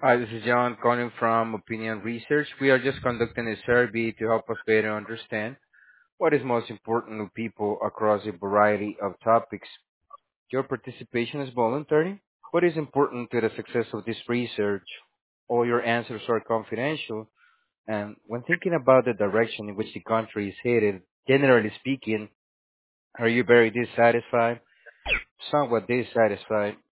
Hi, this is John calling from Opinion Research. We are just conducting a survey to help us better understand what is most important to people across a variety of topics. Your participation is voluntary, but is important to the success of this research. All your answers are confidential, and when thinking about the direction in which the country is headed, generally speaking, are you very dissatisfied, somewhat dissatisfied,